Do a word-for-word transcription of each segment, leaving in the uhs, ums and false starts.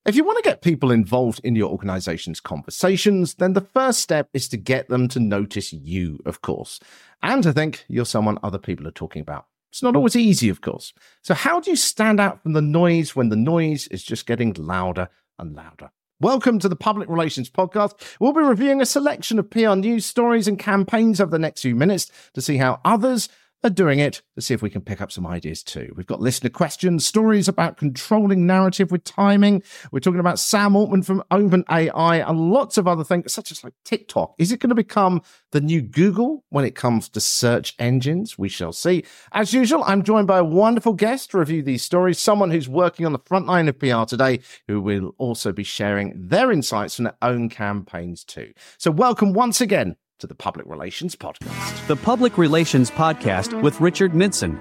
If you want to get people involved in your organization's conversations, then the first step is to get them to notice you, of course, and to think you're someone other people are talking about. It's not always easy, of course. So how do you stand out from the noise when the noise is just getting louder and louder? Welcome to the Public Relations Podcast. We'll be reviewing a selection of P R news stories and campaigns over the next few minutes to see how others are doing it, to see if we can pick up some ideas too. We've got listener questions, stories about controlling narrative with timing. We're talking about Sam Altman from OpenAI and lots of other things, such as like TikTok. Is it going to become the new Google when it comes to search engines? We shall see. As usual, I'm joined by a wonderful guest to review these stories, someone who's working on the front line of P R today, who will also be sharing their insights from their own campaigns too. So welcome once again to the Public Relations Podcast. The Public Relations Podcast with Richard Midson.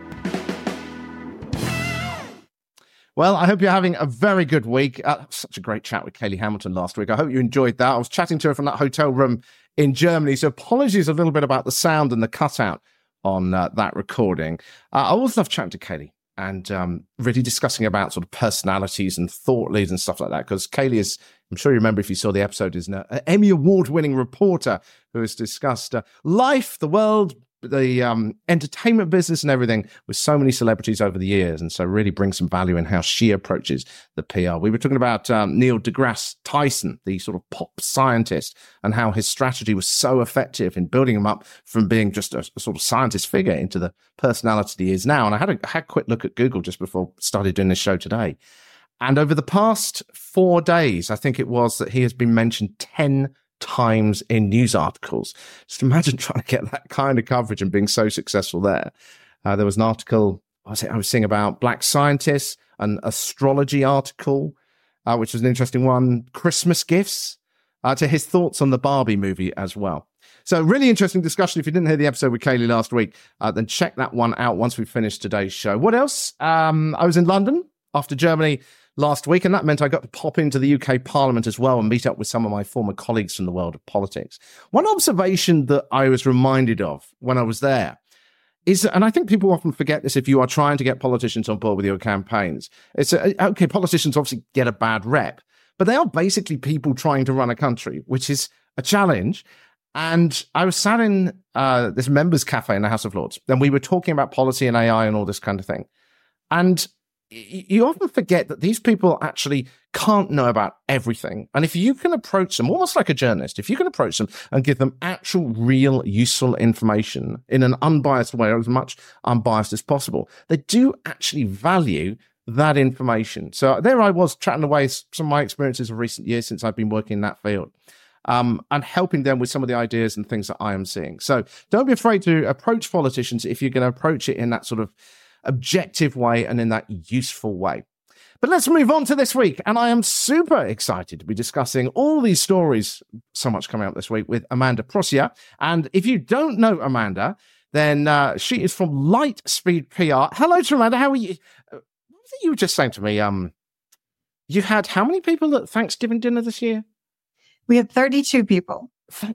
Well, I hope you're having a very good week. Uh, such a great chat with Kaylee Hamilton last week. I hope you enjoyed that. I was chatting to her from that hotel room in Germany, so apologies a little bit about the sound and the cutout on uh, that recording. Uh, I always love chatting to Kaylee and um, really discussing about sort of personalities and thought leaders and stuff like that, because Kaylee is, I'm sure you remember if you saw the episode, is an Emmy Award-winning reporter who has discussed uh, life, the world, the um, entertainment business and everything with so many celebrities over the years, and so really brings some value in how she approaches the P R. We were talking about um, Neil deGrasse Tyson, the sort of pop scientist, and how his strategy was so effective in building him up from being just a, a sort of scientist figure into the personality he is now. And I had a, had a quick look at Google just before I started doing this show today. And over the past four days, I think it was, that he has been mentioned ten times in news articles. Just imagine trying to get that kind of coverage and being so successful there. Uh, there was an article I was, I was seeing about black scientists, an astrology article, uh, which was an interesting one, Christmas gifts, uh, to his thoughts on the Barbie movie as well. So really interesting discussion. If you didn't hear the episode with Kaylee last week, uh, then check that one out once we finish today's show. What else? Um, I was in London after Germany last week, and that meant I got to pop into the U K Parliament as well and meet up with some of my former colleagues from the world of politics. One observation that I was reminded of when I was there is, and I think people often forget this if you are trying to get politicians on board with your campaigns, it's, a, okay, politicians obviously get a bad rep, but they are basically people trying to run a country, which is a challenge. And I was sat in uh, this members' cafe in the House of Lords, and we were talking about policy and A I and all this kind of thing. And you often forget that these people actually can't know about everything. And if you can approach them, almost like a journalist, if you can approach them and give them actual, real, useful information in an unbiased way, or as much unbiased as possible, they do actually value that information. So there I was chatting away some of my experiences of recent years since I've been working in that field. Um, and helping them with some of the ideas and things that I am seeing. So don't be afraid to approach politicians if you're going to approach it in that sort of objective way and in that useful way. But let's move on to this week. And I am super excited to be discussing all these stories, so much coming up this week, with Amanda Proscia. And if you don't know Amanda, then uh, she is from Lightspeed P R. Hello to Amanda. How are you? Uh, what was it you were just saying to me? Um, you had how many people at Thanksgiving dinner this year? We had thirty-two people.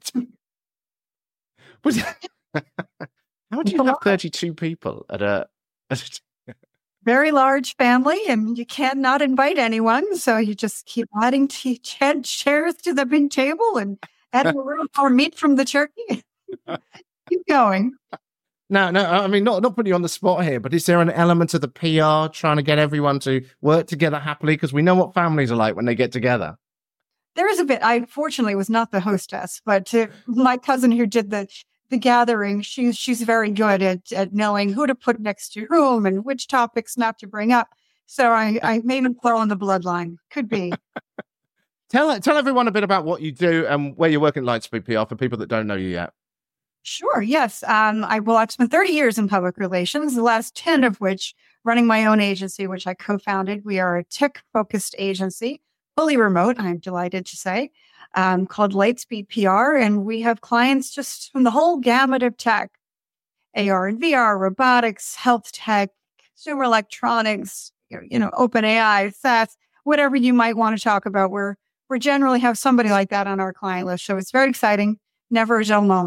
Was it, how do you have thirty-two people at a... Very large family, and you can't not invite anyone. So you just keep adding t- ch- chairs to the big table and add more, more meat from the turkey. Keep going. No, no, I mean, not, not putting you on the spot here, but is there an element of the P R trying to get everyone to work together happily? Because we know what families are like when they get together. There is a bit. I fortunately was not the hostess, but uh, my cousin who did the the gathering, she's she's very good at, at knowing who to put next to whom and which topics not to bring up. So I, I maybe fall in the bloodline. Could be. tell tell everyone a bit about what you do and where you work in Lightspeed P R for people that don't know you yet. Sure. Yes. Um, I well, I've spent thirty years in public relations, the last ten of which running my own agency, which I co-founded. We are a tech-focused agency, fully remote, I'm delighted to say. Um, called Lightspeed P R, and we have clients just from the whole gamut of tech, A R and V R, robotics, health tech, consumer electronics, you know, OpenAI, SaaS, whatever you might want to talk about. We're we generally have somebody like that on our client list, so it's very exciting. Never a dull moment.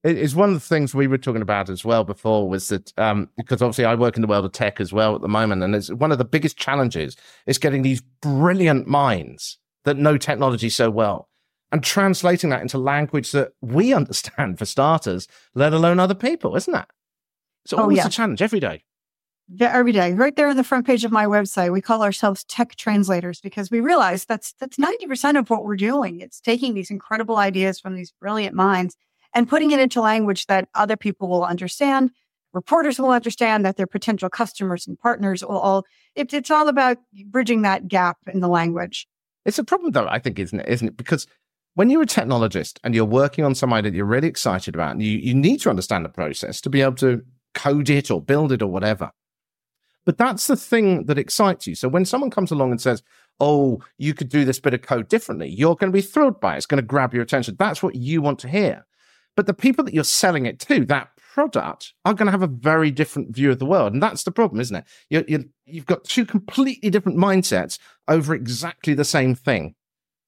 It- It's one of the things we were talking about as well before was that, um, because obviously I work in the world of tech as well at the moment, and it's one of the biggest challenges is getting these brilliant minds that know technology so well and translating that into language that we understand for starters, let alone other people, isn't that? It's Oh, always yeah. a challenge every day. Yeah, every day. Right there on the front page of my website, we call ourselves tech translators because we realize that's that's ninety percent of what we're doing. It's taking these incredible ideas from these brilliant minds and putting it into language that other people will understand, reporters will understand, that their potential customers and partners will all, it, it's all about bridging that gap in the language. It's a problem, though, I think, isn't it? Isn't it? Because when you're a technologist and you're working on something that you're really excited about, and you, you need to understand the process to be able to code it or build it or whatever. But that's the thing that excites you. So when someone comes along and says, oh, you could do this bit of code differently, you're going to be thrilled by it. It's going to grab your attention. That's what you want to hear. But the people that you're selling it to, that product, are going to have a very different view of the world. And that's the problem, isn't it? You're, you're, you've got two completely different mindsets over exactly the same thing.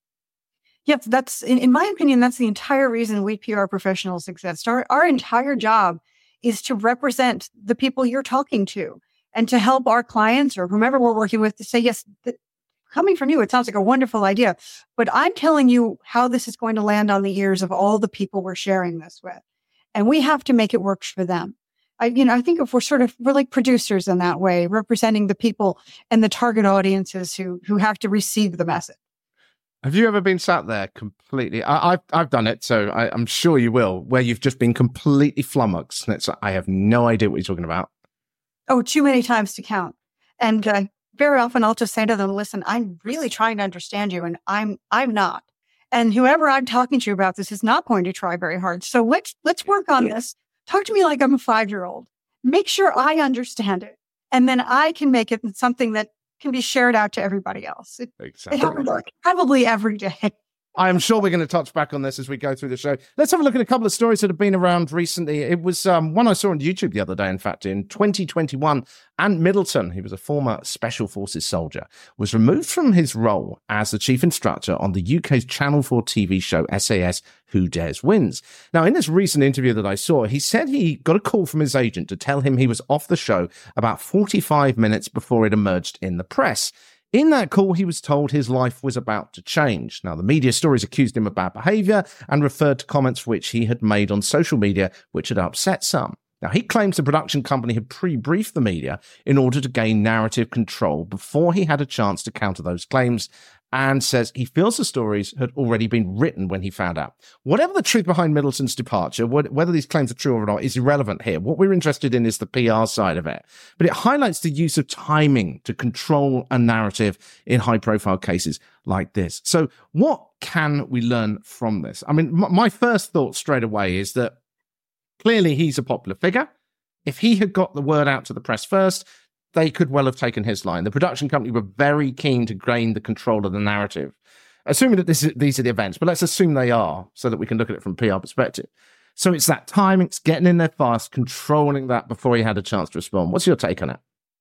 Yep, that's, in, in my opinion, that's the entire reason we P R professionals exist. Our, our entire job is to represent the people you're talking to and to help our clients or whomever we're working with to say, yes, th- coming from you, it sounds like a wonderful idea, but I'm telling you how this is going to land on the ears of all the people we're sharing this with. And we have to make it work for them. I, you know, I think if we're sort of, we're like producers in that way, representing the people and the target audiences who, who have to receive the message. Have you ever been sat there completely? I, I've I've done it, so I, I'm sure you will. Where you've just been completely flummoxed, and it's like, I have no idea what you're talking about. Oh, too many times to count. And uh, very often, I'll just say to them, "Listen, I'm really trying to understand you, and I'm I'm not. And whoever I'm talking to about this is not going to try very hard. So let's let's work on this. Talk to me like I'm a five-year-old. Make sure I understand it, and then I can make it something that can be shared out to everybody else." It, Exactly. it happens probably every day. I'm sure we're going to touch back on this as we go through the show. Let's have a look at a couple of stories that have been around recently. It was um, one I saw on YouTube the other day, in fact, in twenty twenty-one. Ant Middleton, he was a former Special Forces soldier, was removed from his role as the chief instructor on the U K's Channel four T V show S A S Who Dares Wins. Now, in this recent interview that I saw, he said he got a call from his agent to tell him he was off the show about forty-five minutes before it emerged in the press. In that call, he was told his life was about to change. Now, the media stories accused him of bad behavior and referred to comments which he had made on social media, which had upset some. Now, he claims the production company had pre-briefed the media in order to gain narrative control before he had a chance to counter those claims, and says he feels the stories had already been written when he found out. Whatever the truth behind Middleton's departure, whether these claims are true or not, is irrelevant here. What we're interested in is the P R side of it. But it highlights the use of timing to control a narrative in high-profile cases like this. So what can we learn from this? I mean, m- my first thought straight away is that clearly he's a popular figure. If he had got the word out to the press first, they could well have taken his line. The production company were very keen to gain the control of the narrative, assuming that this is, these are the events, but let's assume they are so that we can look at it from a P R perspective. So it's that timing, it's getting in there fast, controlling that before he had a chance to respond. What's your take on it?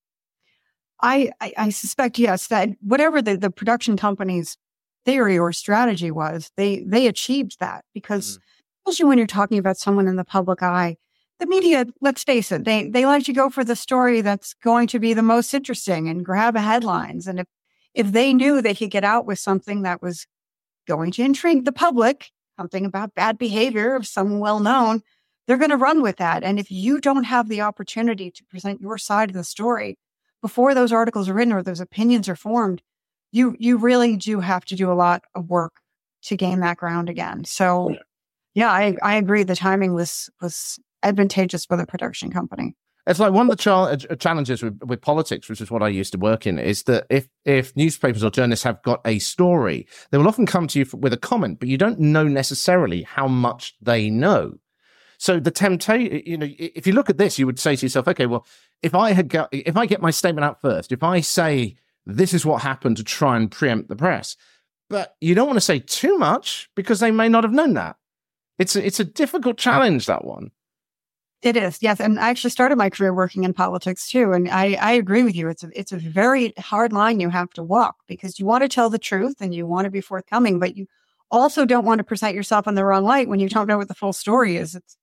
I, I, I suspect, yes, that whatever the, the production company's theory or strategy was, they they achieved that because, mm. especially when you're talking about someone in the public eye, the media, let's face it, they they like to go for the story that's going to be the most interesting and grab headlines. And if, if they knew they could get out with something that was going to intrigue the public, something about bad behavior of someone well-known, they're going to run with that. And if you don't have the opportunity to present your side of the story before those articles are written or those opinions are formed, you you really do have to do a lot of work to gain that ground again. So, yeah, I, I agree. The timing was was advantageous for the production company. It's like one of the ch- challenges with, with politics, which is what I used to work in, is that if, if newspapers or journalists have got a story, they will often come to you for, with a comment, but you don't know necessarily how much they know. So the temptation, you know, if you look at this, you would say to yourself, okay, well, if I had got, if I get my statement out first, if I say this is what happened to try and preempt the press, but you don't want to say too much because they may not have known that. It's a, it's a difficult challenge, that one. It is, yes. And I actually started my career working in politics too. And I, I agree with you. It's a, it's a very hard line you have to walk because you want to tell the truth and you want to be forthcoming, but you also don't want to present yourself in the wrong light when you don't know what the full story is. It's,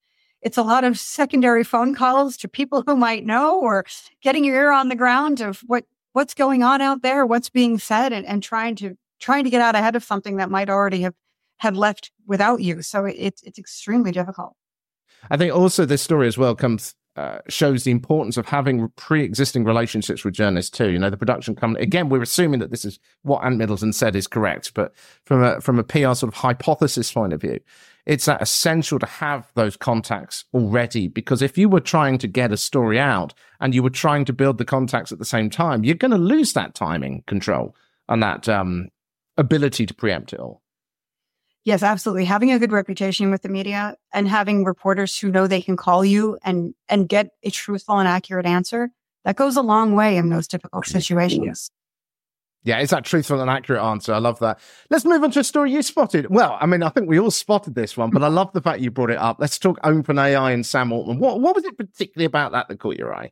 It's a lot of secondary phone calls to people who might know, or getting your ear on the ground of what, what's going on out there, what's being said, and, and trying to trying to get out ahead of something that might already have, have left without you. So it's it's extremely difficult. I think also this story as well comes uh, shows the importance of having pre-existing relationships with journalists too. You know, the production company, again, we're assuming that this is what Ant Middleton said is correct, but from a from a P R sort of hypothesis point of view, it's that essential to have those contacts already, because if you were trying to get a story out and you were trying to build the contacts at the same time, you're going to lose that timing control and that um, ability to preempt it all. Yes, absolutely. Having a good reputation with the media and having reporters who know they can call you and, and get a truthful and accurate answer, that goes a long way in those difficult situations. Yeah, it's that truthful and accurate answer. I love that. Let's move on to a story you spotted. Well, I mean, I think we all spotted this one, but I love the fact you brought it up. Let's talk OpenAI and Sam Altman. What, what was it particularly about that that caught your eye?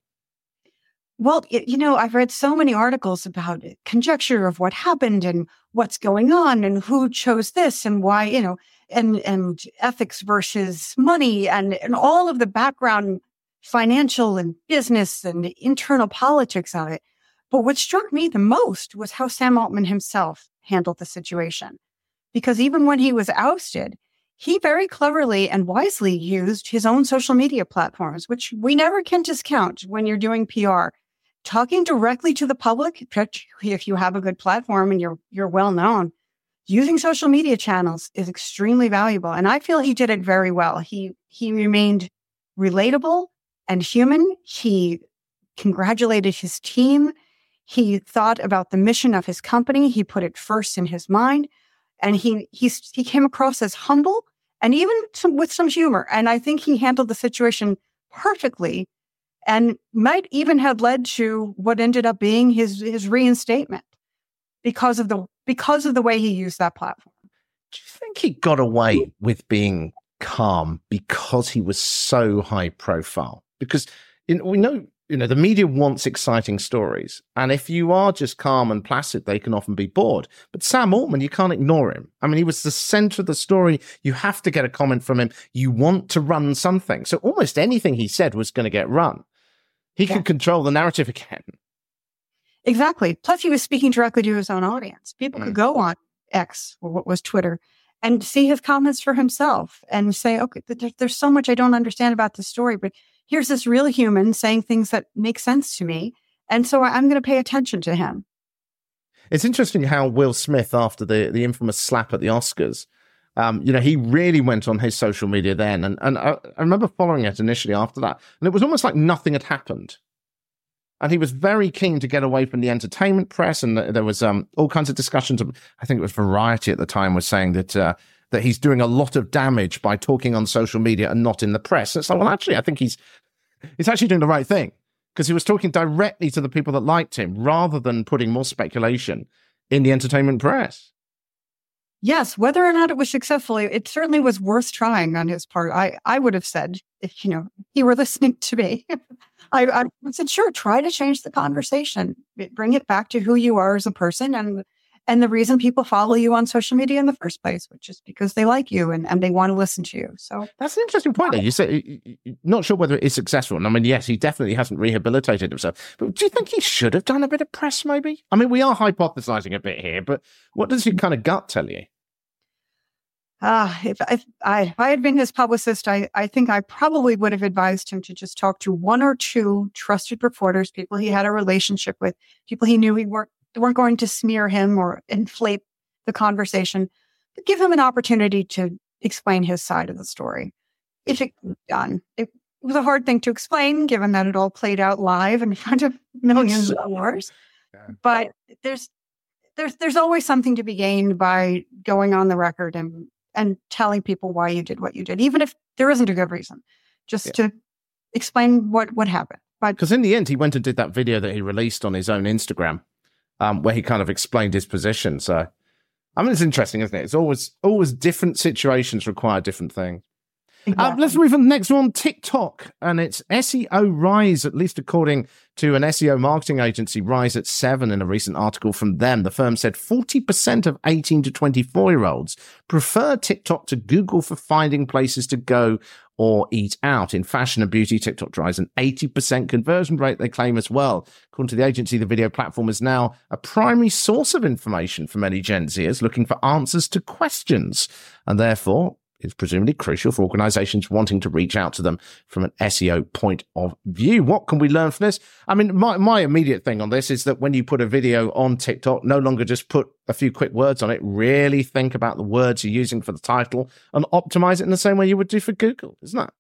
Well, you know, I've read so many articles about it, conjecture of what happened and what's going on and who chose this and why, you know, and, and ethics versus money and, and all of the background financial and business and internal politics of it. But what struck me the most was how Sam Altman himself handled the situation. Because even when he was ousted, he very cleverly and wisely used his own social media platforms, which we never can discount when you're doing P R. Talking directly to the public, if you have a good platform and you're you're well known, using social media channels is extremely valuable. And I feel he did it very well. He he remained relatable and human. He congratulated his team. He thought about the mission of his company. He put it first in his mind. And he he's, he came across as humble and even some, with some humor. And I think he handled the situation perfectly, and might even have led to what ended up being his, his reinstatement because of the because of the way he used that platform. Do you think he got away with being calm because he was so high profile? Because you know, we know, you know, the media wants exciting stories. And if you are just calm and placid, they can often be bored. But Sam Altman, you can't ignore him. I mean, he was the center of the story. You have to get a comment from him. You want to run something. So almost anything he said was going to get run. He yeah. could control the narrative again. Exactly. Plus, he was speaking directly to his own audience. People mm. could go on X, or what was Twitter, and see his comments for himself and say, okay, there, there's so much I don't understand about this story, but here's this real human saying things that make sense to me. And so I'm going to pay attention to him. It's interesting how Will Smith, after the, the infamous slap at the Oscars, Um, you know, he really went on his social media then. And, and I, I remember following it initially after that. And it was almost like nothing had happened. And he was very keen to get away from the entertainment press. And there was um, all kinds of discussions. I think it was Variety at the time was saying that uh, that he's doing a lot of damage by talking on social media and not in the press. And it's like, well, actually, I think he's he's actually doing the right thing, because he was talking directly to the people that liked him rather than putting more speculation in the entertainment press. Yes, whether or not it was successful, it certainly was worth trying on his part. I, I would have said, if, you know, he were listening to me, I, I said, sure, try to change the conversation. Bring it back to who you are as a person and and the reason people follow you on social media in the first place, which is because they like you and, and they want to listen to you. So that's an interesting point there. You say, not sure whether it is successful. And I mean, yes, he definitely hasn't rehabilitated himself. But do you think he should have done a bit of press, maybe? I mean, we are hypothesizing a bit here, but what does your kind of gut tell you? Uh, if, if, I, if I had been his publicist, I, I think I probably would have advised him to just talk to one or two trusted reporters, people he had a relationship with, people he knew he weren't, weren't going to smear him or inflate the conversation, but give him an opportunity to explain his side of the story. If it could be done. It was a hard thing to explain, given that it all played out live in front of millions of viewers. Yeah. But there's there's there's always something to be gained by going on the record and and telling people why you did what you did, even if there isn't a good reason, just yeah. to explain what, what happened. But because in the end, he went and did that video that he released on his own Instagram, um, where he kind of explained his position. So, I mean, it's interesting, isn't it? It's always, always different situations require different things. Exactly. Uh, let's move on to the next one, TikTok, and its S E O rise, at least according to an S E O marketing agency, rise at seven in a recent article from them. The firm said forty percent of eighteen to twenty-four-year-olds prefer TikTok to Google for finding places to go or eat out. In fashion and beauty, TikTok drives an eighty percent conversion rate, they claim as well. According to the agency, the video platform is now a primary source of information for many Gen Zers looking for answers to questions, and therefore is presumably crucial for organizations wanting to reach out to them from an S E O point of view. What can we learn from this? I mean, my, my immediate thing on this is that when you put a video on TikTok, no longer just put a few quick words on it, really think about the words you're using for the title and optimize it in the same way you would do for Google, isn't that?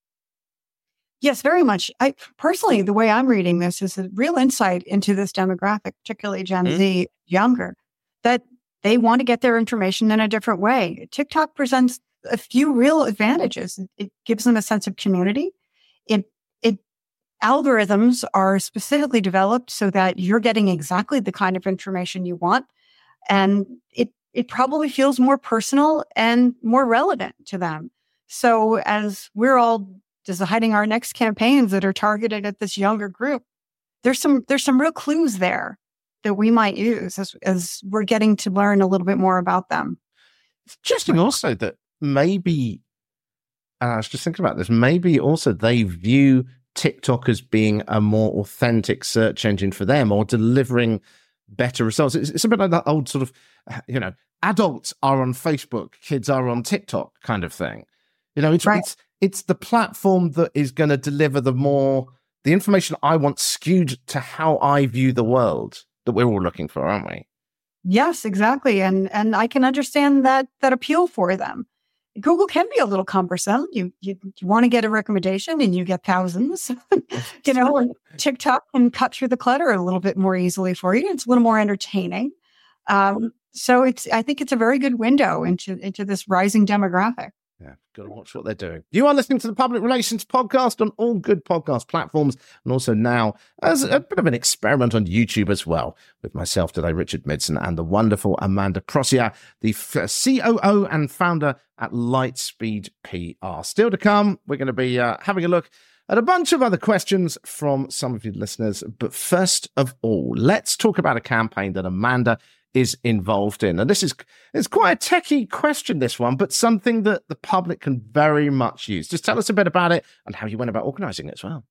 Yes, very much. I personally, the way I'm reading this is a real insight into this demographic, particularly Gen mm-hmm. Z, younger, that they want to get their information in a different way. TikTok presents a few real advantages. It gives them a sense of community. It, it algorithms are specifically developed so that you're getting exactly the kind of information you want. And it, it probably feels more personal and more relevant to them. So as we're all deciding our next campaigns that are targeted at this younger group, there's some, there's some real clues there that we might use as, as we're getting to learn a little bit more about them. It's interesting also that maybe, and I was just thinking about this, maybe also they view TikTok as being a more authentic search engine for them or delivering better results. It's, it's a bit like that old sort of, you know, adults are on Facebook, kids are on TikTok kind of thing. You know, it's right. it's, it's the platform that is going to deliver the more, the information I want skewed to how I view the world that we're all looking for, aren't we? Yes, exactly. And, and I can understand that, that appeal for them. Google can be a little cumbersome. You, you, you want to get a recommendation and you get thousands, you know, and TikTok can cut through the clutter a little bit more easily for you. It's a little more entertaining. Um, so it's, I think it's a very good window into, into this rising demographic. Yeah, got to watch what they're doing. You are listening to the Public Relations Podcast on all good podcast platforms, and also now as a bit of an experiment on YouTube as well, with myself today, Richard Midson, and the wonderful Amanda Proscia, the C O O and founder at Lightspeed P R. Still to come, we're going to be uh, having a look at a bunch of other questions from some of you listeners. But first of all, let's talk about a campaign that Amanda is involved in. And this is it's quite a techie question, this one, but something that the public can very much use. Just tell us a bit about it and how you went about organizing it as well.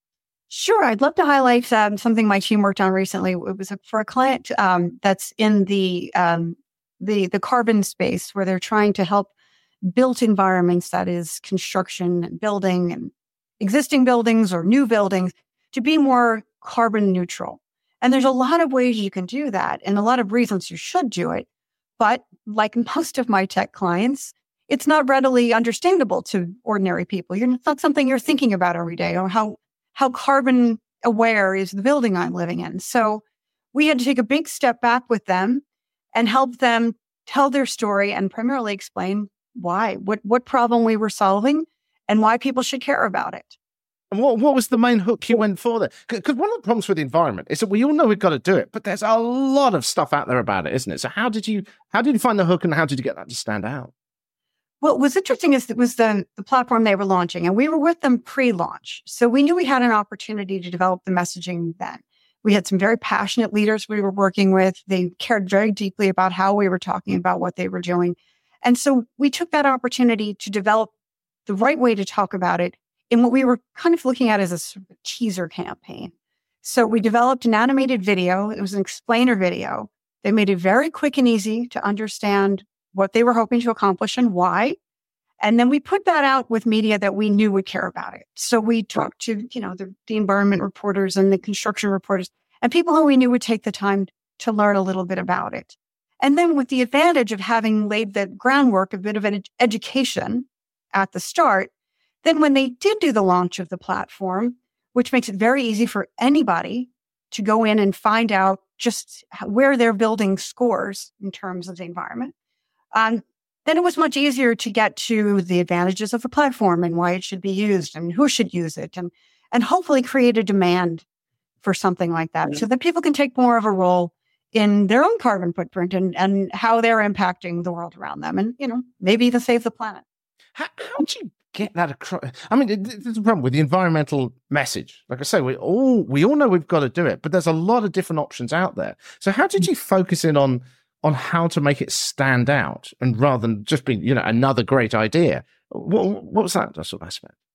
Sure. I'd love to highlight um, something my team worked on recently. It was a, for a client um, that's in the, um, the the carbon space where they're trying to help built environments, that is construction and building and existing buildings or new buildings, to be more carbon neutral. And there's a lot of ways you can do that and a lot of reasons you should do it. But like most of my tech clients, it's not readily understandable to ordinary people. You're, it's not something you're thinking about every day, or how, how carbon aware is the building I'm living in. So we had to take a big step back with them and help them tell their story and primarily explain why, what, what problem we were solving and why people should care about it. And what, what was the main hook you went for there? Because one of the problems with the environment is that we all know we've got to do it, but there's a lot of stuff out there about it, isn't it? So how did you how did you find the hook, and how did you get that to stand out? What was interesting is it was the, the platform they were launching, and we were with them pre-launch. So we knew we had an opportunity to develop the messaging then. We had some very passionate leaders we were working with. They cared very deeply about how we were talking about what they were doing. And so we took that opportunity to develop the right way to talk about it in what we were kind of looking at as a sort of teaser campaign. So we developed an animated video. It was an explainer video. They made it very quick and easy to understand what they were hoping to accomplish and why. And then we put that out with media that we knew would care about it. So we talked to, you know, the, the environment reporters and the construction reporters and people who we knew would take the time to learn a little bit about it. And then with the advantage of having laid the groundwork, a bit of an ed- education at the start, then when they did do the launch of the platform, which makes it very easy for anybody to go in and find out just where their building scores in terms of the environment, um, then it was much easier to get to the advantages of the platform and why it should be used and who should use it, and, and hopefully create a demand for something like that, so that people can take more of a role in their own carbon footprint and, and how they're impacting the world around them, and, you know, maybe even save the planet. How, how do you get that across? I mean, there's a problem with the environmental message. Like I say, we all we all know we've got to do it, but there's a lot of different options out there. So how did you focus in on on how to make it stand out, and rather than just being, you know, another great idea? What, what was that sort of aspect?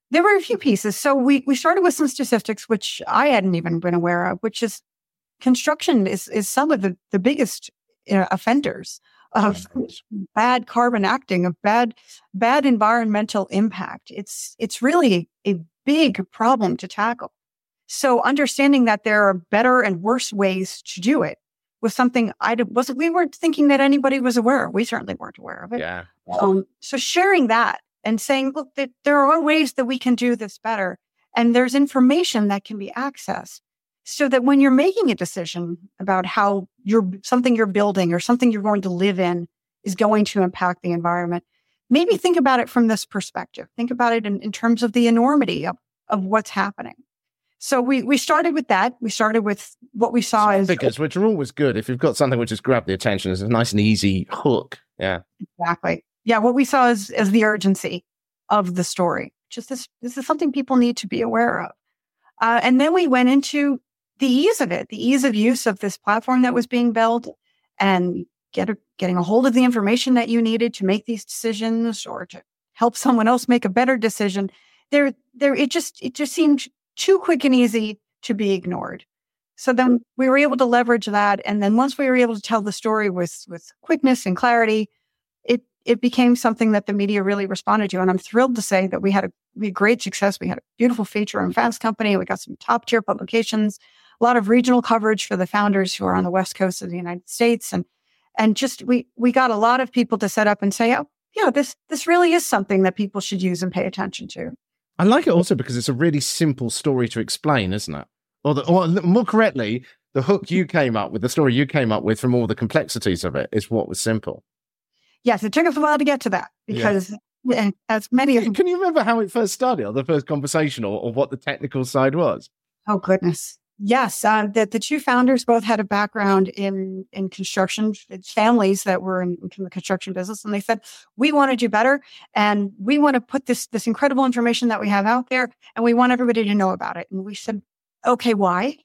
There were a few pieces. So we, we started with some statistics, which I hadn't even been aware of, which is construction is, is some of the, the biggest uh, offenders of bad carbon acting, of bad, bad environmental impact. It's, it's really a big problem to tackle. So understanding that there are better and worse ways to do it was something I wasn't, we weren't thinking that anybody was aware of. We certainly weren't aware of it. Yeah. Um, so sharing that and saying, look, that there are ways that we can do this better. And there's information that can be accessed so that when you're making a decision about how you're, something you're building or something you're going to live in is going to impact the environment, maybe think about it from this perspective. Think about it in, in terms of the enormity of, of what's happening. So we, we started with that. We started with what we saw as figures, which are always good. If you've got something which has grabbed the attention, it's a nice and easy hook. Yeah. Exactly. Yeah. What we saw is, is the urgency of the story. Just this, this is something people need to be aware of. Uh, and then we went into the ease of it, the ease of use of this platform that was being built and get a, getting a hold of the information that you needed to make these decisions or to help someone else make a better decision. There, there, it just, it just seemed too quick and easy to be ignored. So then we were able to leverage that. And then once we were able to tell the story with, with quickness and clarity, it, it became something that the media really responded to. And I'm thrilled to say that we had a, we had great success. We had a beautiful feature on Fast Company. We got some top tier publications, a lot of regional coverage for the founders who are on the West Coast of the United States. And, and just, we, we got a lot of people to set up and say, oh, yeah, this, this really is something that people should use and pay attention to. I like it also because it's a really simple story to explain, isn't it? Or, the, or more correctly, the hook you came up with, the story you came up with from all the complexities of it is what was simple. Yes, it took us a while to get to that because yeah. as many of them... Can you remember how it first started, or the first conversation, or, or what the technical side was? Oh, goodness. Yes, uh, the, the two founders both had a background in, in construction, families that were in, in the construction business. And they said, we want to do better. And we want to put this, this incredible information that we have out there. And we want everybody to know about it. And we said, okay, why?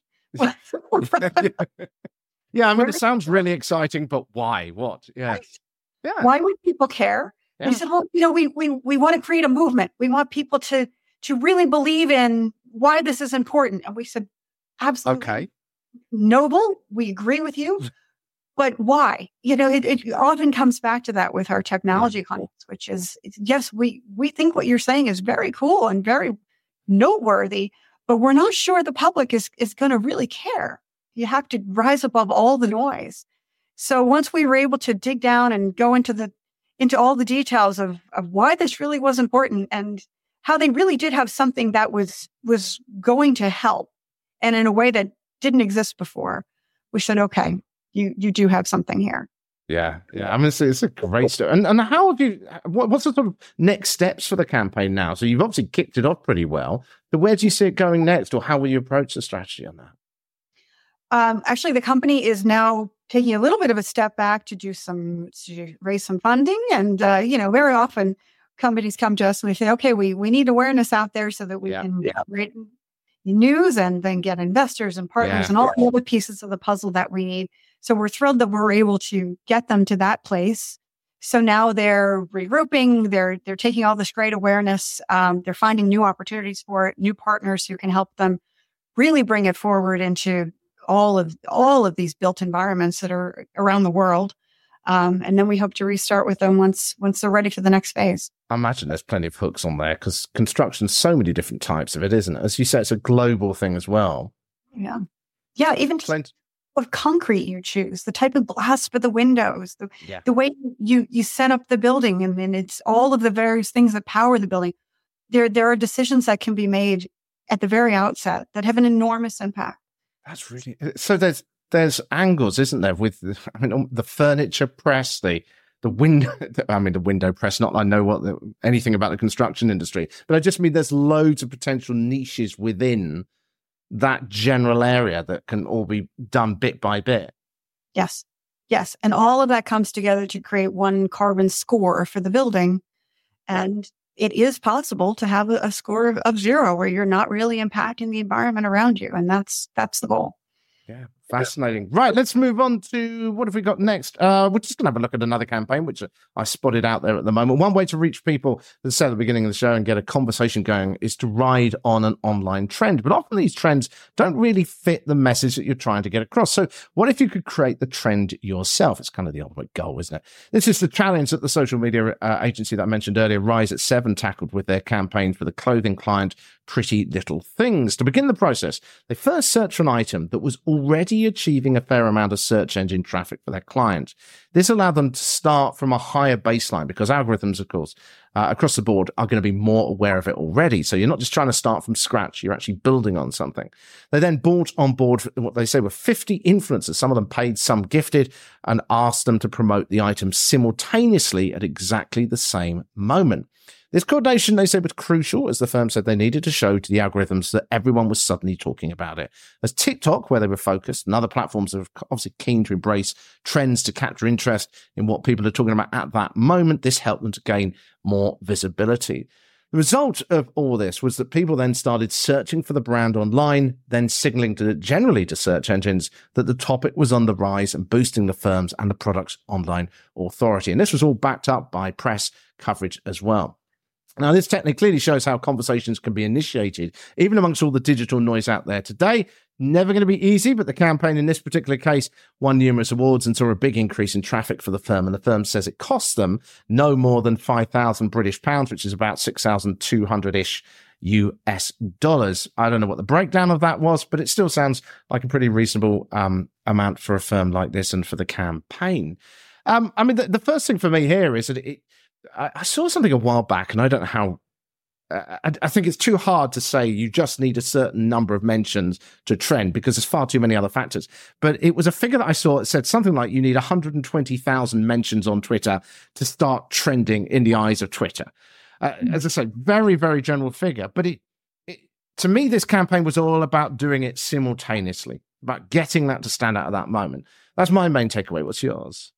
Yeah, I mean, it sounds really exciting, but why? What? Yeah. Yeah. Why would people care? Yeah. We said, well, you know, we, we, we want to create a movement. We want people to, to really believe in why this is important. And we said, absolutely. Okay. Noble. We agree with you. But why? You know, it, it often comes back to that with our technology clients, which is, yes, we, we think what you're saying is very cool and very noteworthy, but we're not sure the public is, is going to really care. You have to rise above all the noise. So once we were able to dig down and go into the, into all the details of, of why this really was important and how they really did have something that was, was going to help, and in a way that didn't exist before, we said, okay, you, you do have something here. Yeah. Yeah. I mean, it's, it's a great story. And, and how have you, what, what's the sort of next steps for the campaign now? So you've obviously kicked it off pretty well, but where do you see it going next, or how will you approach the strategy on that? Um, actually, the company is now taking a little bit of a step back to do some, to raise some funding. And, uh, you know, very often companies come to us and they say, okay, we, we need awareness out there so that we yeah. can yeah. create news and then get investors and partners yeah. and all the other pieces of the puzzle that we need. So we're thrilled that we're able to get them to that place. So now they're regrouping, they're, they're taking all this great awareness. Um, they're finding new opportunities for it, new partners who can help them really bring it forward into all of all of these built environments that are around the world. Um, and then we hope to restart with them once once they're ready for the next phase. I imagine there's plenty of hooks on there because construction's so many different types of it, isn't it? As you say, it's a global thing as well. Yeah. Yeah, even Plenty. What concrete you choose, the type of glass for the windows, the, yeah. the way you, you set up the building, and then it's all of the various things that power the building. There, there are decisions that can be made at the very outset that have an enormous impact. That's really so. There's there's angles, isn't there? With the, I mean, the furniture press, the the window. I mean, the window press. Not that I know what the, anything about the construction industry, but I just mean there's loads of potential niches within that general area that can all be done bit by bit. Yes, yes, and all of that comes together to create one carbon score for the building, and it is possible to have a, a score of, of zero where you're not really impacting the environment around you. And that's, that's the goal. Yeah. Fascinating. Right, let's move on to what have we got next? Uh, we're just going to have a look at another campaign, which I spotted out there at the moment. One way to reach people, as I said at the beginning of the show, and get a conversation going is to ride on an online trend. But often these trends don't really fit the message that you're trying to get across. So what if you could create the trend yourself? It's kind of the ultimate goal, isn't it? This is the challenge that the social media uh, agency that I mentioned earlier, Rise at Seven, tackled with their campaign for the clothing client Pretty Little Things. To begin the process, they first searched for an item that was already achieving a fair amount of search engine traffic for their client. This allowed them to start from a higher baseline because algorithms, of course, uh, across the board are going to be more aware of it already. So you're not just trying to start from scratch. You're actually building on something. They then brought on board what they say were fifty influencers. Some of them paid, some gifted, and asked them to promote the item simultaneously at exactly the same moment. This coordination, they said, was crucial, as the firm said they needed to show to the algorithms that everyone was suddenly talking about it. As TikTok, where they were focused, and other platforms are obviously keen to embrace trends to capture interest in what people are talking about at that moment, this helped them to gain more visibility. The result of all this was that people then started searching for the brand online, then signaling to generally to search engines that the topic was on the rise and boosting the firm's and the product's online authority. And this was all backed up by press coverage as well. Now, this technique clearly shows how conversations can be initiated, even amongst all the digital noise out there today. Never going to be easy, but the campaign in this particular case won numerous awards and saw a big increase in traffic for the firm. And the firm says it cost them no more than five thousand British pounds, which is about six thousand two hundred-ish U S dollars. I don't know what the breakdown of that was, but it still sounds like a pretty reasonable um, amount for a firm like this and for the campaign. Um, I mean, the, the first thing for me here is that it, I saw something a while back, and I don't know how. Uh, I, I think it's too hard to say you just need a certain number of mentions to trend because there's far too many other factors. But it was a figure that I saw that said something like you need one hundred twenty thousand mentions on Twitter to start trending in the eyes of Twitter. Uh, as I said, very, very general figure. But it, it, to me, this campaign was all about doing it simultaneously, about getting that to stand out at that moment. That's my main takeaway. What's yours?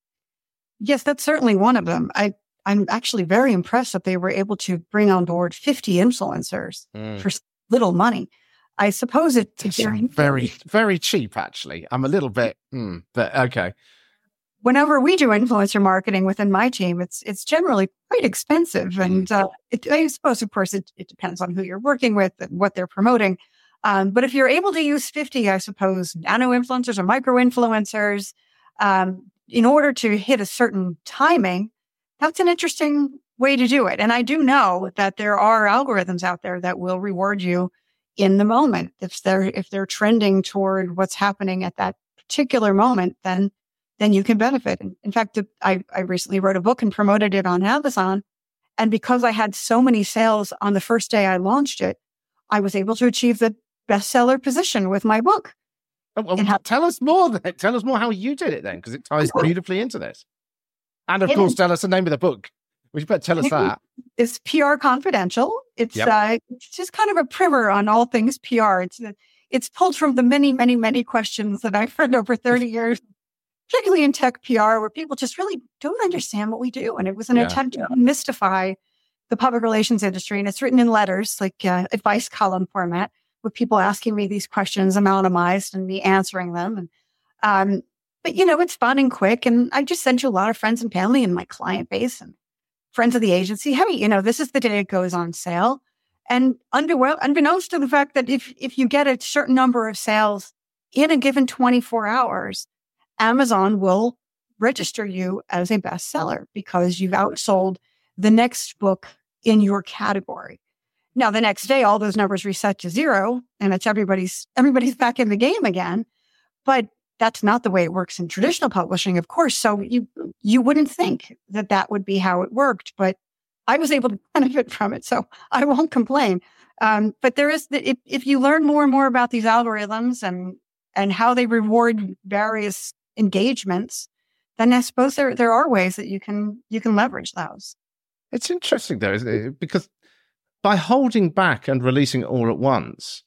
Yes, that's certainly one of them. I. I'm actually very impressed that they were able to bring on board fifty influencers mm. for little money. I suppose it, it's very, very, very cheap, actually. I'm a little bit, mm, but okay. Whenever we do influencer marketing within my team, it's it's generally quite expensive. And uh, it, I suppose, of course, it, it depends on who you're working with and what they're promoting. Um, but if you're able to use fifty, I suppose, nano influencers or micro influencers, um, in order to hit a certain timing, that's an interesting way to do it. And I do know that there are algorithms out there that will reward you in the moment. If they're, if they're trending toward what's happening at that particular moment, then, then you can benefit. In fact, I, I recently wrote a book and promoted it on Amazon. And because I had so many sales on the first day I launched it, I was able to achieve the bestseller position with my book. Oh, well, how- tell us more. Then. Tell us more how you did it then, because it ties beautifully into this. And of it course, is. Tell us the name of the book. We better tell us that. It's P R Confidential. It's yep. uh, it's just kind of a primer on all things P R. It's it's pulled from the many, many, many questions that I've heard over thirty years, particularly in tech P R, where people just really don't understand what we do. And it was an yeah. attempt to mystify the public relations industry. And it's written in letters, like uh, advice column format, with people asking me these questions, anonymized, and me answering them. And um, But, you know, it's fun and quick. And I just sent to a lot of friends and family and my client base and friends of the agency. Hey, you know, this is the day it goes on sale. And unbe- unbeknownst to the fact that if, if you get a certain number of sales in a given twenty-four hours, Amazon will register you as a bestseller because you've outsold the next book in your category. Now, the next day, all those numbers reset to zero and it's everybody's, everybody's back in the game again. But that's not the way it works in traditional publishing, of course. So you you wouldn't think that that would be how it worked, but I was able to benefit from it, so I won't complain. Um, but there is, the, if if you learn more and more about these algorithms and and how they reward various engagements, then I suppose there there are ways that you can you can leverage those. It's interesting though, isn't it? Because by holding back and releasing it all at once,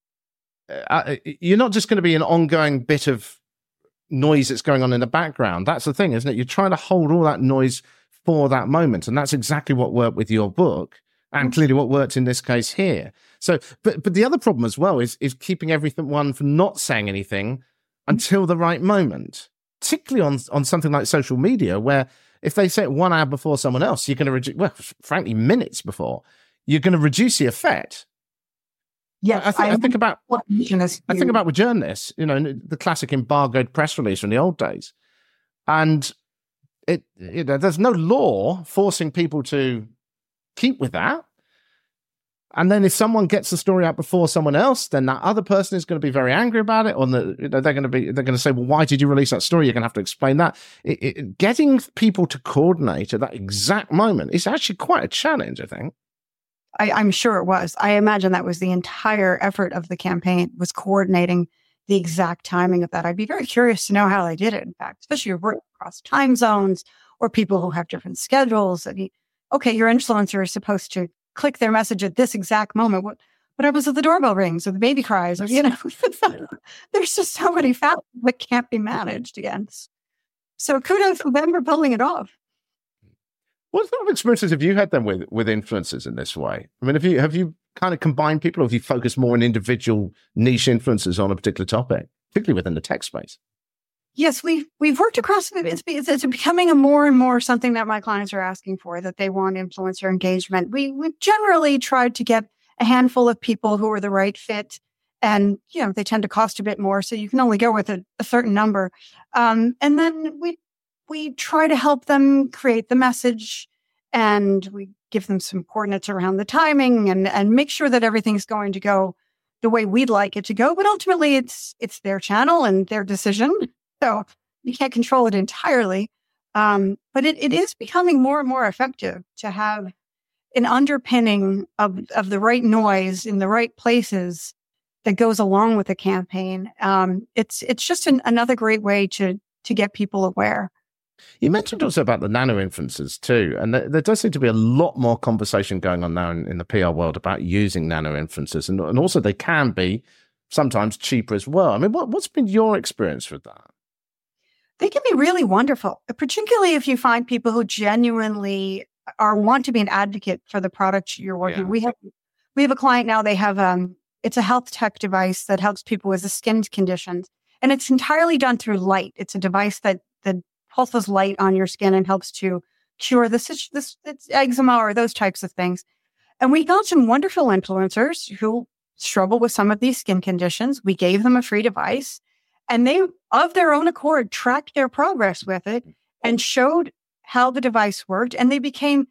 uh, you're not just going to be an ongoing bit of noise that's going on in the background. That's the thing, isn't it? You're trying to hold all that noise for that moment. And that's exactly what worked with your book and clearly what worked in this case here. So, but but the other problem as well is is keeping everything one from not saying anything until the right moment, particularly on, on something like social media, where if they say it one hour before someone else, you're going to reduce, well, frankly, minutes before, you're going to reduce the effect. Yes, I think, I, I think about what I think about with journalists, you know, the classic embargoed press release from the old days, and it, you know, there's no law forcing people to keep with that. And then if someone gets the story out before someone else, then that other person is going to be very angry about it, or the, you know, they're going to be they're going to say, "Well, why did you release that story?" You're going to have to explain that. It, it, getting people to coordinate at that exact moment is actually quite a challenge, I think. I, I'm sure it was. I imagine that was the entire effort of the campaign, was coordinating the exact timing of that. I'd be very curious to know how they did it, in fact, especially if you're working across time zones or people who have different schedules. I mean, okay, your influencer is supposed to click their message at this exact moment. What what happens if the doorbell rings or the baby cries? Or, you know, there's just so many factors that can't be managed against. So kudos to them for pulling it off. What sort of experiences have you had then with, with influencers in this way? I mean, have you have you kind of combined people, or have you focused more on individual niche influencers on a particular topic, particularly within the tech space? Yes, we've, we've worked across, it's, it's becoming a more and more something that my clients are asking for, that they want influencer engagement. We, we generally tried to get a handful of people who are the right fit, and, you know, they tend to cost a bit more, so you can only go with a, a certain number. Um, and then we we try to help them create the message, and we give them some coordinates around the timing, and, and make sure that everything's going to go the way we'd like it to go. But ultimately, it's it's their channel and their decision. So you can't control it entirely. Um, but it, it is becoming more and more effective to have an underpinning of, of the right noise in the right places that goes along with the campaign. Um, it's it's just an, another great way to to get people aware. You mentioned also about the nano influencers too, and there, there does seem to be a lot more conversation going on now in, in the P R world about using nano influencers, and, and also they can be sometimes cheaper as well. I mean, what, what's been your experience with that? They can be really wonderful, particularly if you find people who genuinely are want to be an advocate for the product you're working. Yeah. We have we have a client now. They have um, it's a health tech device that helps people with skin conditions, and it's entirely done through light. It's a device that that pulses light on your skin and helps to cure this this it's eczema or those types of things. And we found some wonderful influencers who struggle with some of these skin conditions. We gave them a free device, and they, of their own accord, tracked their progress with it and showed how the device worked. And they became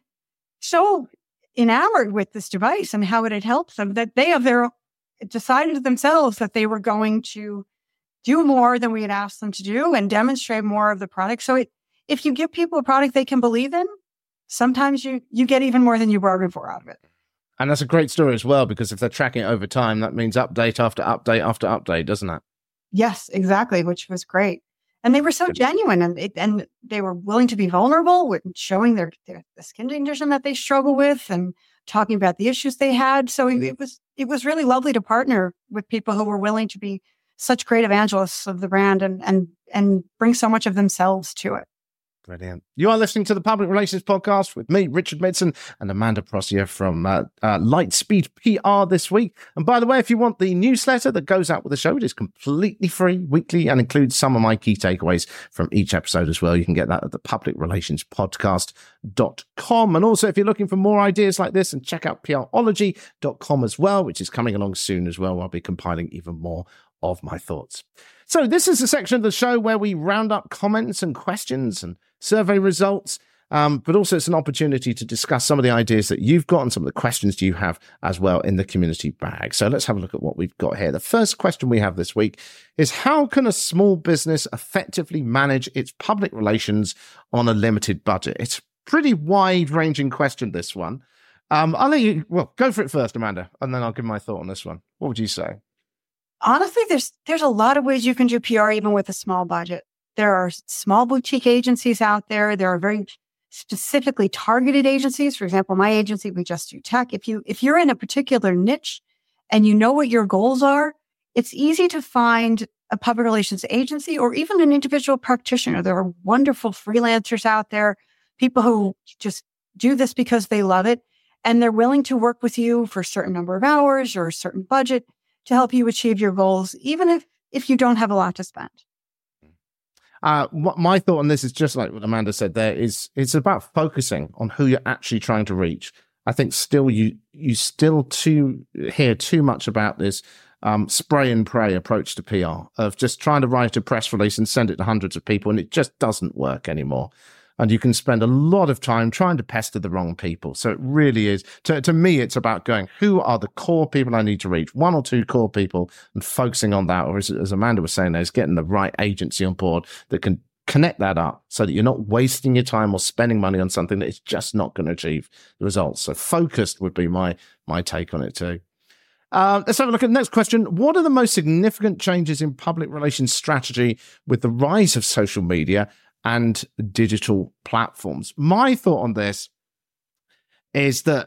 so enamored with this device and how it had helped them that they of their decided themselves that they were going to do more than we had asked them to do and demonstrate more of the product. So it, if you give people a product they can believe in, sometimes you, you get even more than you bargained for out of it. And that's a great story as well, because if they're tracking it over time, that means update after update after update, doesn't it? Yes, exactly, which was great. And they were so genuine, and it, and they were willing to be vulnerable with showing their, their the skin condition that they struggle with and talking about the issues they had. So it, it was it was really lovely to partner with people who were willing to be such great evangelists of the brand and and and bring so much of themselves to it. Brilliant. You are listening to the Public Relations Podcast with me, Richard Midson, and Amanda Prossier from uh, uh, Lightspeed P R this week. And by the way, if you want the newsletter that goes out with the show, it is completely free, weekly, and includes some of my key takeaways from each episode as well. You can get that at the public relations podcast dot com. And also, if you're looking for more ideas like this, and check out P R ology dot com as well, which is coming along soon as well. I'll be compiling even more of my thoughts. So this is the section of the show where we round up comments and questions and survey results, um, but also it's an opportunity to discuss some of the ideas that you've got and some of the questions you have as well in the community bag. So let's have a look at what we've got here. The first question we have this week is, how can a small business effectively manage its public relations on a limited budget? It's a pretty wide-ranging question, this one. Um, I'll let you, well, go for it first, Amanda, and then I'll give my thought on this one. What would you say? Honestly, there's there's a lot of ways you can do P R even with a small budget. There are small boutique agencies out there. There are very specifically targeted agencies. For example, my agency, we just do tech. If you if you're in a particular niche and you know what your goals are, it's easy to find a public relations agency or even an individual practitioner. There are wonderful freelancers out there, people who just do this because they love it, and they're willing to work with you for a certain number of hours or a certain budget to help you achieve your goals, even if if you don't have a lot to spend. Uh, what my thought on this is just like what Amanda said there is it's about focusing on who you're actually trying to reach. I think still you you still too hear too much about this um, spray and pray approach to P R of just trying to write a press release and send it to hundreds of people, and it just doesn't work anymore. And you can spend a lot of time trying to pester the wrong people. So it really is, to, to me, it's about going, who are the core people I need to reach? One or two core people, and focusing on that. Or as, as Amanda was saying, there's getting the right agency on board that can connect that up so that you're not wasting your time or spending money on something that is just not going to achieve the results. So focused would be my, my take on it too. Uh, let's have a look at the next question. What are the most significant changes in public relations strategy with the rise of social media and digital platforms? My thought on this is that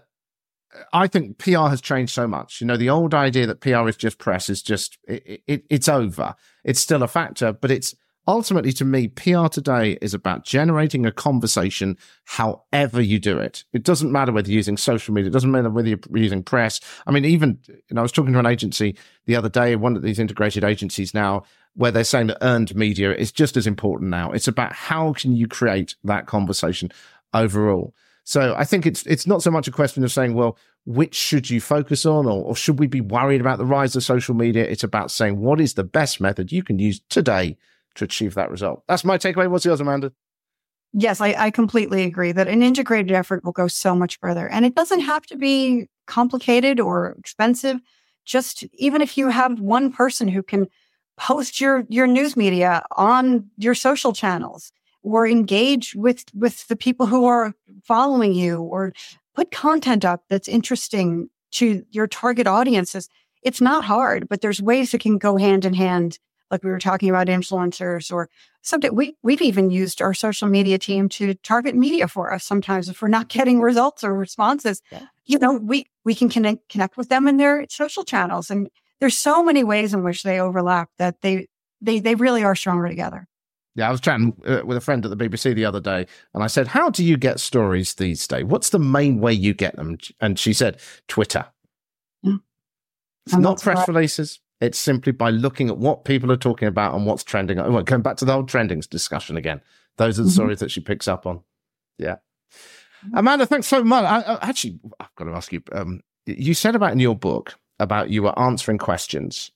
I think P R has changed so much. You know, the old idea that P R is just press is just, it, it, it's over. It's still a factor, but it's ultimately, to me, P R today is about generating a conversation however you do it. It doesn't matter whether you're using social media. It doesn't matter whether you're using press. I mean, even, you know, I was talking to an agency the other day, one of these integrated agencies now, where they're saying that earned media is just as important now. It's about how can you create that conversation overall. So I think it's it's not so much a question of saying, well, which should you focus on, or, or should we be worried about the rise of social media? It's about saying, what is the best method you can use today to achieve that result? That's my takeaway. What's yours, Amanda? Yes, I, I completely agree that an integrated effort will go so much further. And it doesn't have to be complicated or expensive. Just even if you have one person who can post your, your news media on your social channels, or engage with, with the people who are following you, or put content up that's interesting to your target audiences. It's not hard, but there's ways that can go hand in hand. Like we were talking about influencers or something. We, we've even used our social media team to target media for us sometimes if we're not getting results or responses. Yeah. You know, we, we can connect, connect with them in their social channels. And there's so many ways in which they overlap that they, they, they really are stronger together. Yeah, I was chatting uh, with a friend at the B B C the other day, and I said, how do you get stories these days? What's the main way you get them? And she said, Twitter. Mm. It's and not press right. releases. It's simply by looking at what people are talking about and what's trending. Oh, going back to the whole trendings discussion again. Those are the mm-hmm. stories that she picks up on. Yeah. Mm-hmm. Amanda, thanks so much. I, I, actually, I've got to ask you, um, you said about in your book about you were answering questions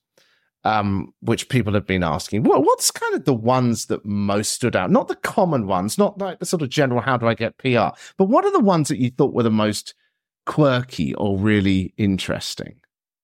um, which people have been asking. What, what's kind of the ones that most stood out? Not the common ones, not like the sort of general, how do I get P R? But what are the ones that you thought were the most quirky or really interesting?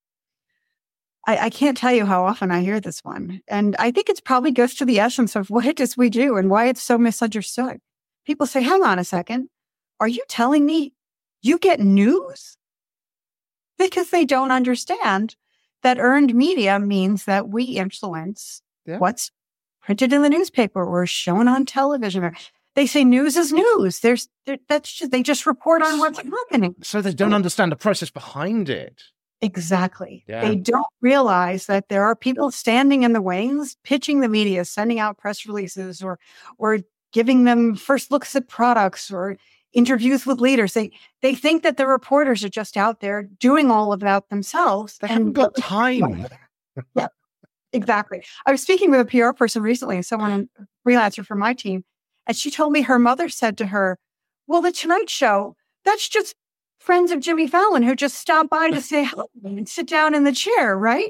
I, I can't tell you how often I hear this one. And I think it probably goes to the essence of what it is we do and why it's so misunderstood. People say, hang on a second. Are you telling me you get news? Because they don't understand that earned media means that we influence yeah. what's printed in the newspaper or shown on television. They say news is news. There's that's just, they just report on what's happening. So they don't understand the process behind it. Exactly. Yeah. They don't realize that there are people standing in the wings, pitching the media, sending out press releases, or or giving them first looks at products or interviews with leaders. They they think that the reporters are just out there doing all of that themselves. They haven't got time. Yeah, exactly. I was speaking with a P R person recently, someone, a freelancer from my team, and she told me her mother said to her, well, the Tonight Show, that's just friends of Jimmy Fallon who just stop by to say hello and sit down in the chair, right?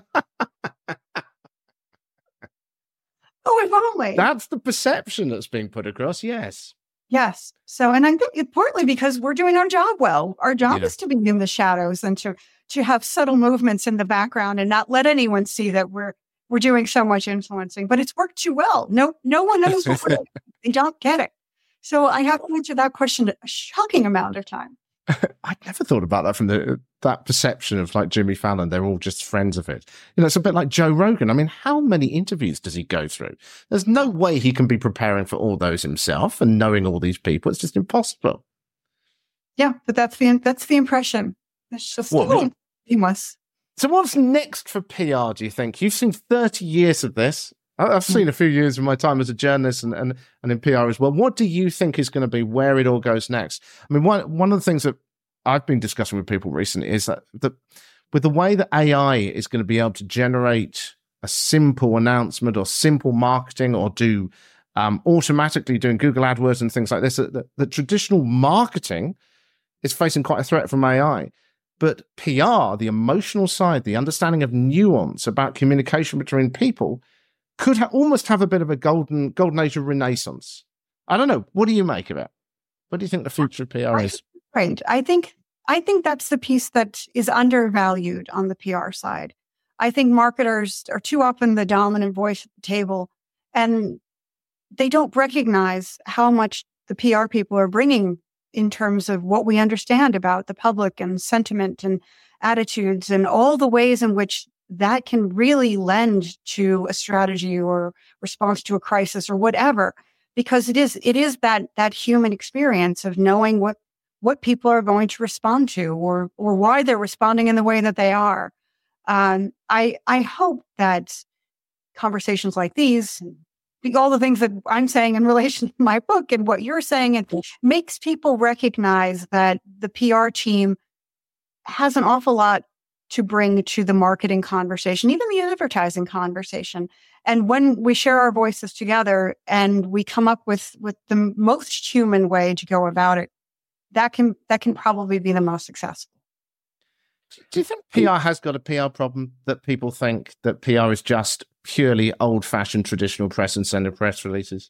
Oh, if only. That's the perception that's being put across, yes. Yes. So, and I think it's partly because we're doing our job well. Our job yeah. is to be in the shadows and to to have subtle movements in the background and not let anyone see that we're we're doing so much influencing. But it's worked too well. No, no one knows what we're doing. They don't get it. So I have to answer that question a shocking amount of time. I'd never thought about that from the that perception of like Jimmy Fallon. They're all just friends of it. You know, it's a bit like Joe Rogan. I mean, how many interviews does he go through? There's no way he can be preparing for all those himself and knowing all these people. It's just impossible. Yeah, but that's the that's the impression. It's just well, he must. So what's next for P R, do you think? You've seen thirty years of this. I've seen a few years of my time as a journalist and, and, and in P R as well. What do you think is going to be where it all goes next? I mean, one one of the things that I've been discussing with people recently is that the, with the way that A I is going to be able to generate a simple announcement or simple marketing or do um, automatically doing Google AdWords and things like this, that the traditional marketing is facing quite a threat from A I. But P R, the emotional side, the understanding of nuance about communication between people, could ha- almost have a bit of a golden golden age of renaissance. I don't know. What do you make of it? What do you think the future of P R is? Right. I think I think that's the piece that is undervalued on the P R side. I think marketers are too often the dominant voice at the table, and they don't recognize how much the P R people are bringing in terms of what we understand about the public and sentiment and attitudes and all the ways in which that can really lend to a strategy or response to a crisis or whatever, because it is, it is that, that human experience of knowing what, what people are going to respond to or, or why they're responding in the way that they are. Um, I, I hope that conversations like these, all the things that I'm saying in relation to my book and what you're saying, it makes people recognize that the P R team has an awful lot to bring to the marketing conversation, even the advertising conversation. And when we share our voices together and we come up with, with the most human way to go about it, that can, that can probably be the most successful. Do you think P R has got a P R problem, that people think that P R is just purely old-fashioned traditional press and send of press releases?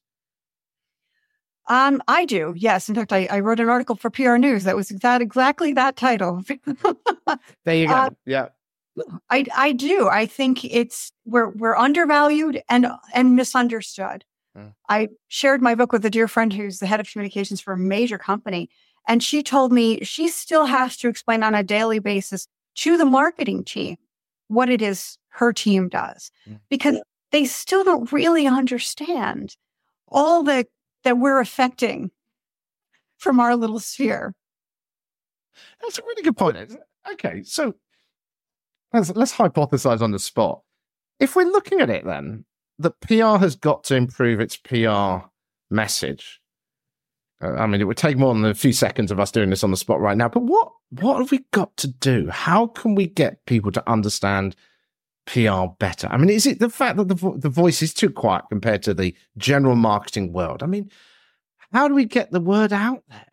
Um, I do, yes. In fact, I, I wrote an article for P R News that was that exactly that title. There you go. Uh, yeah, I I do. I think it's we're we're undervalued and and misunderstood. Hmm. I shared my book with a dear friend who's the head of communications for a major company, and she told me she still has to explain on a daily basis to the marketing team what it is her team does, mm. because they still don't really understand all that that we're affecting from our little sphere. That's a really good point. Okay, so let's, let's hypothesize on the spot. If we're looking at it then, that P R has got to improve its P R message. I mean, it would take more than a few seconds of us doing this on the spot right now. But what what have we got to do? How can we get people to understand P R better? I mean, is it the fact that the vo- the voice is too quiet compared to the general marketing world? I mean, how do we get the word out there?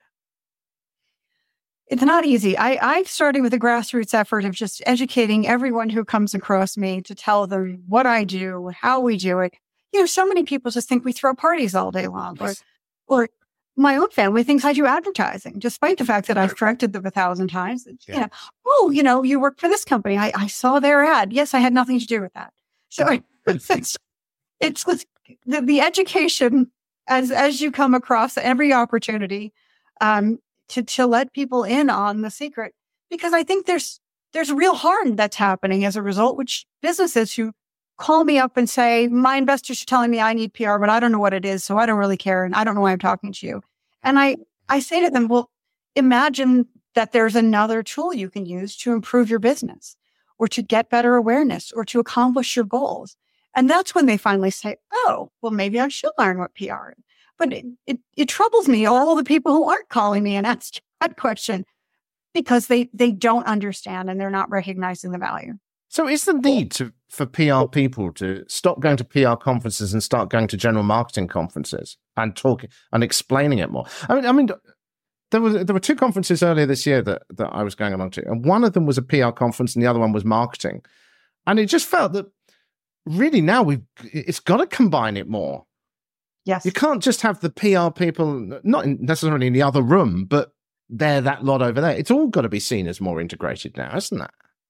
It's not easy. I, I've started with a grassroots effort of just educating everyone who comes across me to tell them what I do, how we do it. You know, so many people just think we throw parties all day long, or or my own family thinks I do advertising, despite the fact that I've corrected them a thousand times. Yeah. You know, oh, you know, you work for this company. I, I saw their ad. Yes, I had nothing to do with that. So I, it's, it's the, the education as as you come across every opportunity um, to to let people in on the secret, because I think there's there's real harm that's happening as a result, which businesses who call me up and say, my investors are telling me I need P R, but I don't know what it is, so I don't really care, and I don't know why I'm talking to you. And I, I say to them, well, imagine that there's another tool you can use to improve your business or to get better awareness or to accomplish your goals. And that's when they finally say, oh, well, maybe I should learn what P R is. But it, it, it troubles me, all the people who aren't calling me and asking that question, because they, they don't understand and they're not recognizing the value. So is the need to, for P R people to stop going to P R conferences and start going to general marketing conferences and talking and explaining it more? I mean, I mean, there were there were two conferences earlier this year that, that I was going along to, and one of them was a P R conference and the other one was marketing. And it just felt that really now we've it's got to combine it more. Yes. You can't just have the P R people, not necessarily in the other room, but they're that lot over there. It's all got to be seen as more integrated now, isn't it?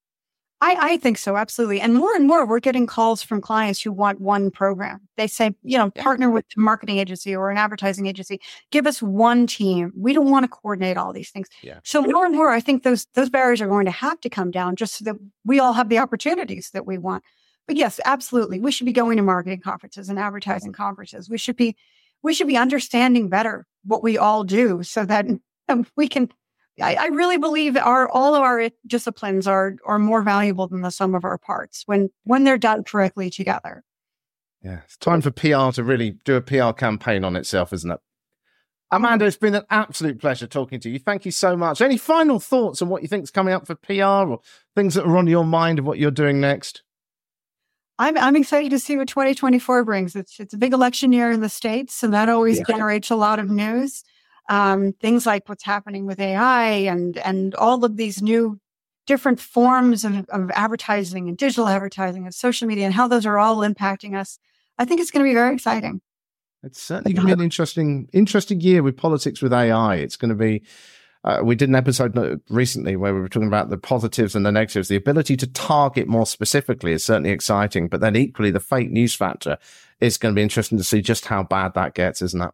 I, I think so, absolutely. And more and more, we're getting calls from clients who want one program. They say, you know, partner with a marketing agency or an advertising agency. Give us one team. We don't want to coordinate all these things. Yeah. So more and more, I think those those barriers are going to have to come down just so that we all have the opportunities that we want. But yes, absolutely. We should be going to marketing conferences and advertising conferences. We should be we should be understanding better what we all do so that um, we can I, I really believe our all of our disciplines are are more valuable than the sum of our parts when when they're done correctly together. Yeah, it's time for P R to really do a P R campaign on itself, isn't it? Amanda, it's been an absolute pleasure talking to you. Thank you so much. Any final thoughts on what you think is coming up for P R or things that are on your mind of what you're doing next? I'm I'm excited to see what twenty twenty-four brings. It's it's a big election year in the States, and that always Yeah. generates a lot of news. Um, things like what's happening with A I and and all of these new different forms of, of advertising and digital advertising and social media and how those are all impacting us. I think it's going to be very exciting. It's certainly going to be an interesting, interesting year with politics with A I. It's going to be. Uh, we did an episode recently where we were talking about the positives and the negatives. The ability to target more specifically is certainly exciting, but then equally the fake news factor is going to be interesting to see just how bad that gets, isn't it?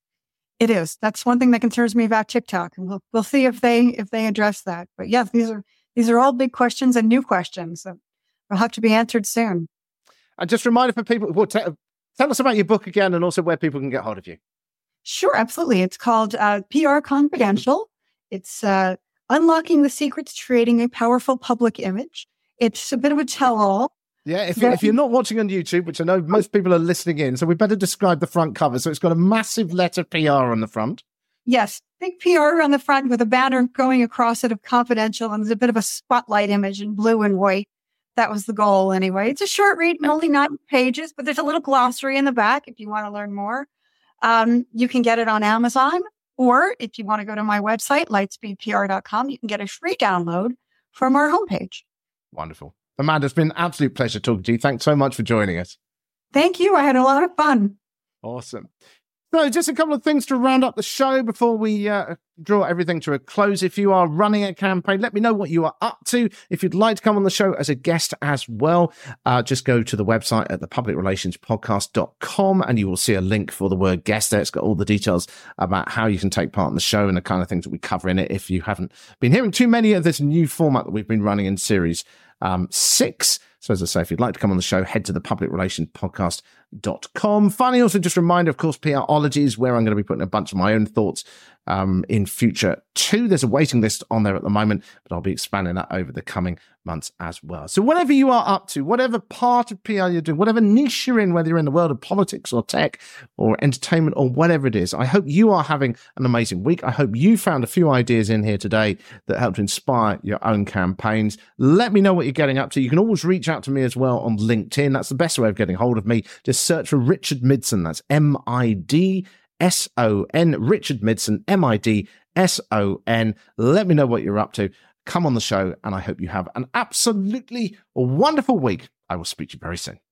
It is. That's one thing that concerns me about TikTok, and we'll we'll see if they if they address that. But yes, these are these are all big questions and new questions that will have to be answered soon. And just a reminder for people, well, t- tell us about your book again, and also where people can get hold of you. Sure, absolutely. It's called uh, P R Confidential. It's uh, unlocking the secrets to creating a powerful public image. It's a bit of a tell-all. Yeah, if, if you're not watching on YouTube, which I know most people are listening in, so we better describe the front cover. So it's got a massive letter P R on the front. Yes, big P R on the front with a banner going across it of confidential, and there's a bit of a spotlight image in blue and white. That was the goal anyway. It's a short read, only nine pages, but there's a little glossary in the back if you want to learn more. Um, you can get it on Amazon. Or if you want to go to my website, lightspeed P R dot com, you can get a free download from our homepage. Wonderful. Amanda, it's been an absolute pleasure talking to you. Thanks so much for joining us. Thank you. I had a lot of fun. Awesome. So just a couple of things to round up the show before we uh, draw everything to a close. If you are running a campaign, let me know what you are up to. If you'd like to come on the show as a guest as well, uh, just go to the website at the public relations podcast dot com and you will see a link for the word guest there. It's got all the details about how you can take part in the show and the kind of things that we cover in it if you haven't been hearing too many of this new format that we've been running in series um, six. So as I say, if you'd like to come on the show, head to the public relations podcast dot com. Finally, also just a reminder, of course, PRology is where I'm going to be putting a bunch of my own thoughts um, in future too. There's a waiting list on there at the moment, but I'll be expanding that over the coming months as well. So whatever you are up to, whatever part of P R you're doing, whatever niche you're in, whether you're in the world of politics or tech or entertainment or whatever it is, I hope you are having an amazing week. I hope you found a few ideas in here today that helped inspire your own campaigns. Let me know what you're getting up to. You can always reach out to me as well on LinkedIn. That's the best way of getting hold of me. Just search for Richard Midson. That's M I D S O N, Richard Midson, M I D S O N. Let me know what you're up to. Come on the show, and I hope you have an absolutely wonderful week. I will speak to you very soon.